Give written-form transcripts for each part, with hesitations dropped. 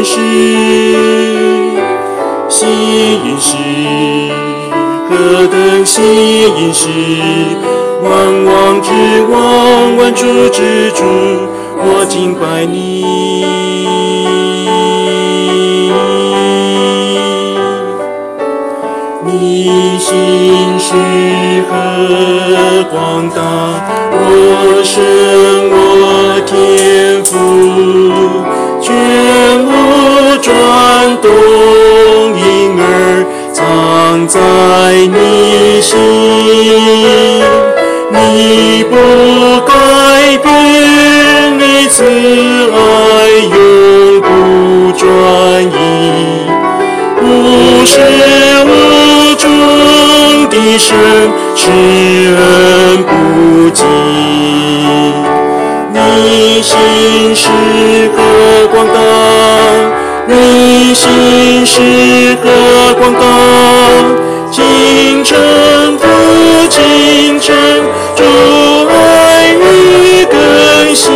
吸引时，何等吸引时！万王之王，万主之主，我敬拜你。你心是何广大，我神我天父，全无转动，因而藏在你心。你不改变，你慈爱永不转移，无始无终的神，施恩不尽。你心是何广大，你心是何广大，清晨复清晨，主爱与更新。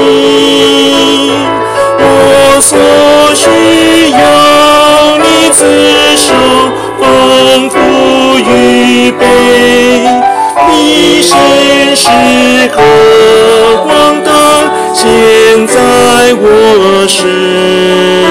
我所需要，你自手丰富预备。你心是何广大，现在我身。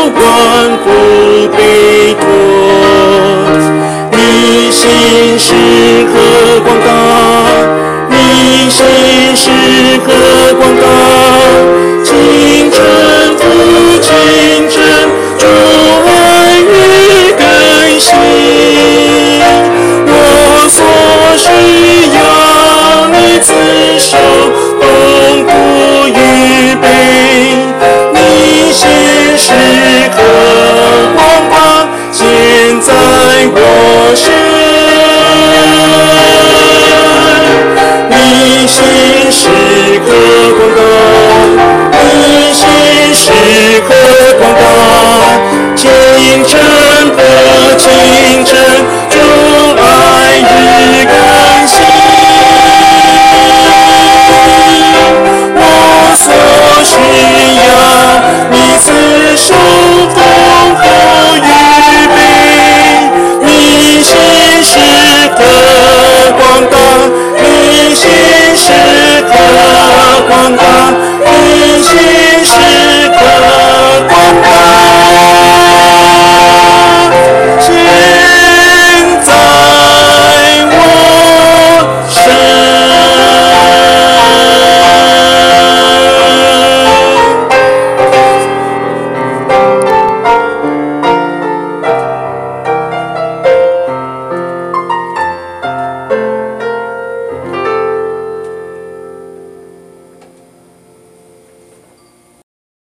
是